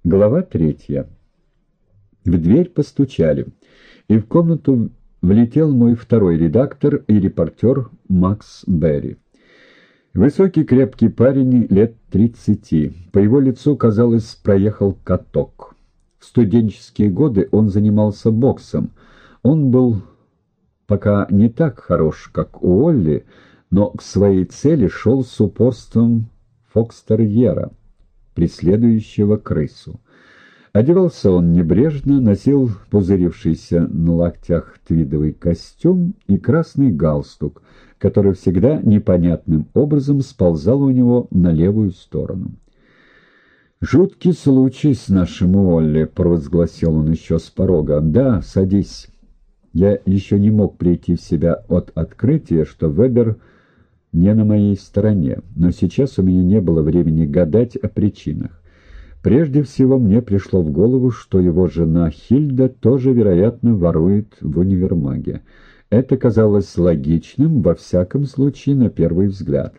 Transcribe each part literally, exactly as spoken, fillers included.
Глава третья. В дверь постучали, и в комнату влетел мой второй редактор и репортер Макс Берри. Высокий крепкий парень лет тридцати. По его лицу, казалось, проехал каток. В студенческие годы он занимался боксом. Он был пока не так хорош, как Уолли, но к своей цели шел с упорством фокстерьера, преследующего крысу. Одевался он небрежно, носил пузырившийся на локтях твидовый костюм и красный галстук, который всегда непонятным образом сползал у него на левую сторону. «Жуткий случай с нашим Уолли», — провозгласил он еще с порога. «Да, садись». Я еще не мог прийти в себя от открытия, что Вебер не на моей стороне, но сейчас у меня не было времени гадать о причинах. Прежде всего мне пришло в голову, что его жена Хильда тоже, вероятно, ворует в универмаге. Это казалось логичным, во всяком случае, на первый взгляд.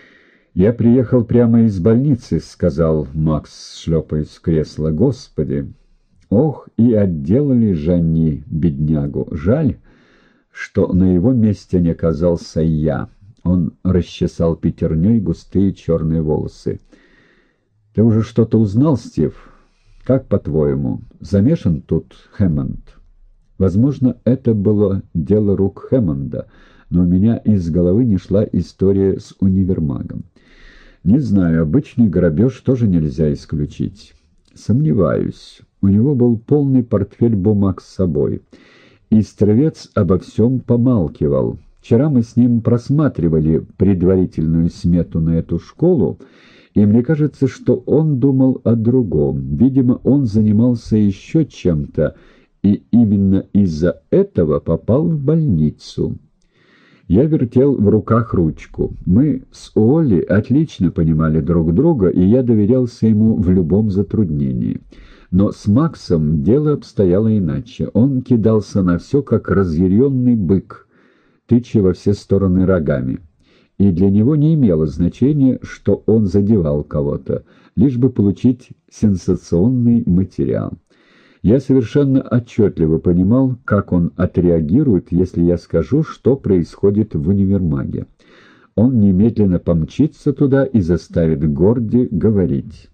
«Я приехал прямо из больницы», — сказал Макс, шлепаясь в кресло. «Господи! Ох, и отделали же они беднягу! Жаль, что на его месте не оказался я». Он расчесал пятерней густые черные волосы. «Ты уже что-то узнал, Стив? Как, по-твоему, замешан тут Хэммонд?» Возможно, это было дело рук Хэммонда, но у меня из головы не шла история с универмагом. Не знаю, обычный грабеж тоже нельзя исключить. Сомневаюсь. У него был полный портфель бумаг с собой. И Стровец обо всем помалкивал. Вчера мы с ним просматривали предварительную смету на эту школу, и мне кажется, что он думал о другом. Видимо, он занимался еще чем-то, и именно из-за этого попал в больницу. Я вертел в руках ручку. Мы с Уолли отлично понимали друг друга, и я доверялся ему в любом затруднении. Но с Максом дело обстояло иначе. Он кидался на все, как разъяренный бык, тыча во все стороны рогами. И для него не имело значения, что он задевал кого-то, лишь бы получить сенсационный материал. Я совершенно отчетливо понимал, как он отреагирует, если я скажу, что происходит в универмаге. Он немедленно помчится туда и заставит Горди говорить.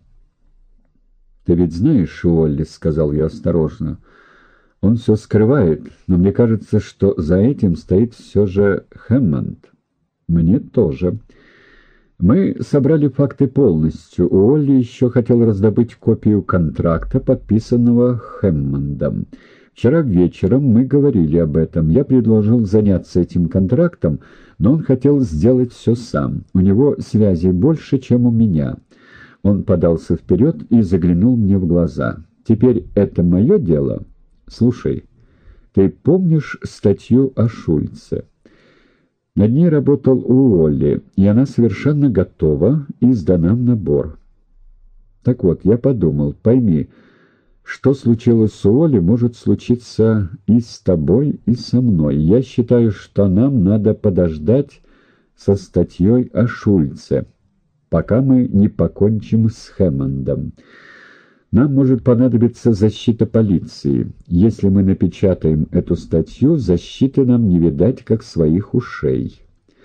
«Ты ведь знаешь, Уолли, — сказал я осторожно, — он все скрывает, но мне кажется, что за этим стоит все же Хэммонд». «Мне тоже». Мы собрали факты полностью. Уолли еще хотел раздобыть копию контракта, подписанного Хэммондом. Вчера вечером мы говорили об этом. Я предложил заняться этим контрактом, но он хотел сделать все сам. У него связей больше, чем у меня. Он подался вперед и заглянул мне в глаза. «Теперь это мое дело? Слушай, ты помнишь статью о Шульце?» Над ней работал Уолли, и она совершенно готова и сдана в набор. Так вот, я подумал, пойми, что случилось с Уолли, может случиться и с тобой, и со мной. Я считаю, что нам надо подождать со статьей о Шульце, пока мы не покончим с Хэммондом. Нам может понадобиться защита полиции. Если мы напечатаем эту статью, защиты нам не видать, как своих ушей».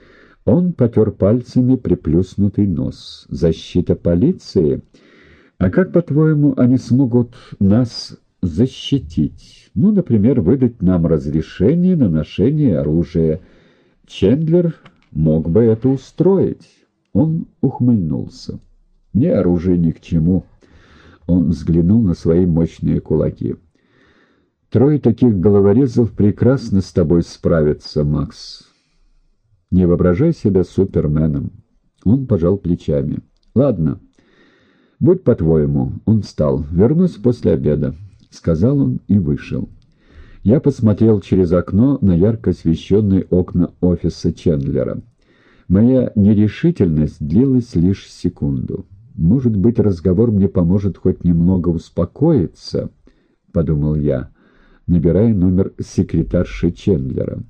Он потер пальцами приплюснутый нос. «Защита полиции? А как, по-твоему, они смогут нас защитить? Ну, например, выдать нам разрешение на ношение оружия. Чендлер мог бы это устроить». Он ухмыльнулся. «Мне оружие ни к чему». Он взглянул на свои мощные кулаки. «Трое таких головорезов прекрасно с тобой справятся, Макс. Не воображай себя суперменом». Он пожал плечами. «Ладно, будь по-твоему». Он встал. «Вернусь после обеда», — сказал он и вышел. Я посмотрел через окно на ярко освещенные окна офиса Чендлера. Моя нерешительность длилась лишь секунду. «Может быть, разговор мне поможет хоть немного успокоиться», — подумал я, набирая номер секретарши Чендлера.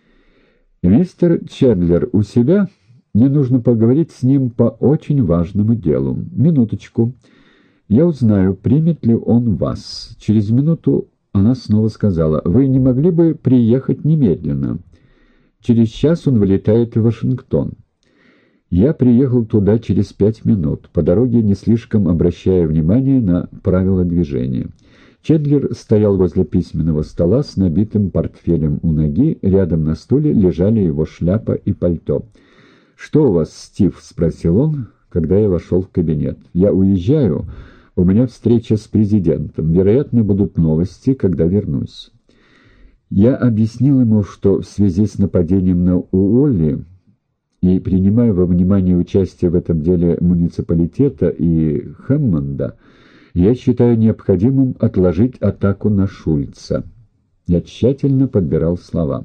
«Мистер Чендлер у себя? Мне нужно поговорить с ним по очень важному делу. Минуточку». Я узнаю, примет ли он вас. Через минуту она снова сказала: «Вы не могли бы приехать немедленно? Через час он вылетает в Вашингтон». Я приехал туда через пять минут, по дороге не слишком обращая внимания на правила движения. Чендлер стоял возле письменного стола с набитым портфелем у ноги, рядом на стуле лежали его шляпа и пальто. «Что у вас, Стив?» — спросил он, когда я вошел в кабинет. «Я уезжаю. У меня встреча с президентом. Вероятно, будут новости, когда вернусь». Я объяснил ему, что в связи с нападением на Уолли и принимая во внимание участие в этом деле муниципалитета и Хэммонда, я считаю необходимым отложить атаку на Шульца. Я тщательно подбирал слова.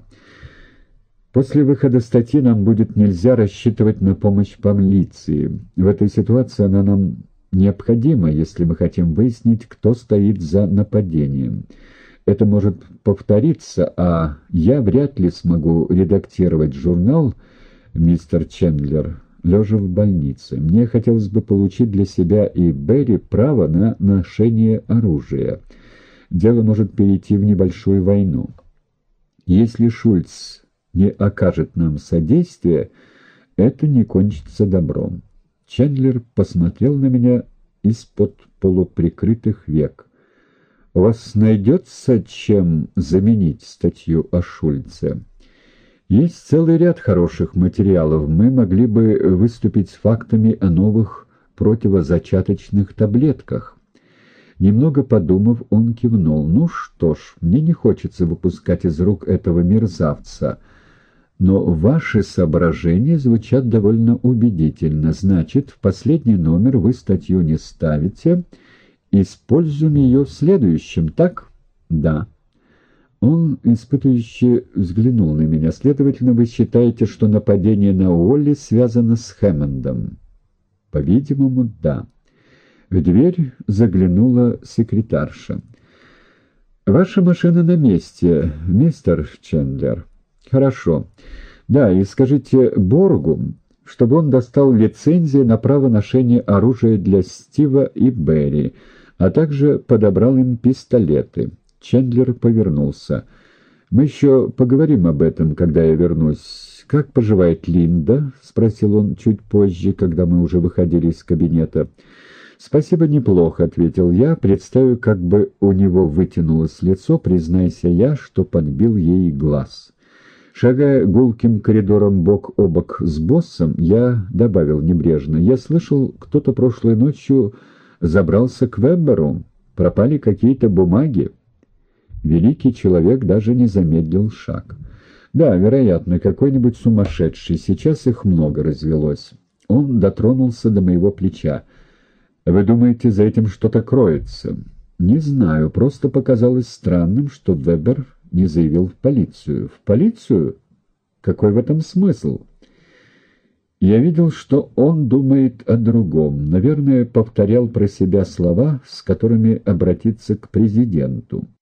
После выхода статьи нам будет нельзя рассчитывать на помощь полиции. В этой ситуации она нам необходима, если мы хотим выяснить, кто стоит за нападением. Это может повториться, а я вряд ли смогу редактировать журнал, мистер Чендлер, лежа в больнице. Мне хотелось бы получить для себя и Берри право на ношение оружия. Дело может перейти в небольшую войну. Если Шульц не окажет нам содействия, это не кончится добром. Чендлер посмотрел на меня из-под полуприкрытых век. «У вас найдется чем заменить статью о Шульце?» «Есть целый ряд хороших материалов. Мы могли бы выступить с фактами о новых противозачаточных таблетках». Немного подумав, он кивнул. «Ну что ж, мне не хочется выпускать из рук этого мерзавца. Но ваши соображения звучат довольно убедительно. Значит, в последний номер вы статью не ставите. Используем ее в следующем, так?» «Да». Он испытующе взглянул на меня. «Следовательно, вы считаете, что нападение на Уолли связано с Хэммондом?» «По-видимому, да». В дверь заглянула секретарша. «Ваша машина на месте, мистер Чендлер». «Хорошо. Да, и скажите Боргу, чтобы он достал лицензии на право ношения оружия для Стива и Берри, а также подобрал им пистолеты». Чендлер повернулся. «Мы еще поговорим об этом, когда я вернусь. Как поживает Линда?» — спросил он чуть позже, когда мы уже выходили из кабинета. «Спасибо, неплохо», — ответил я, представив, как бы у него вытянулось лицо, признайся я, что подбил ей глаз. Шагая гулким коридором бок о бок с боссом, я добавил небрежно: «Я слышал, кто-то прошлой ночью забрался к Веберу. Пропали какие-то бумаги». Великий человек даже не замедлил шаг. «Да, вероятно, какой-нибудь сумасшедший. Сейчас их много развелось». Он дотронулся до моего плеча. «Вы думаете, за этим что-то кроется?» «Не знаю. Просто показалось странным, что Вебер не заявил в полицию». «В полицию? Какой в этом смысл?» Я видел, что он думает о другом. Наверное, повторял про себя слова, с которыми обратиться к президенту.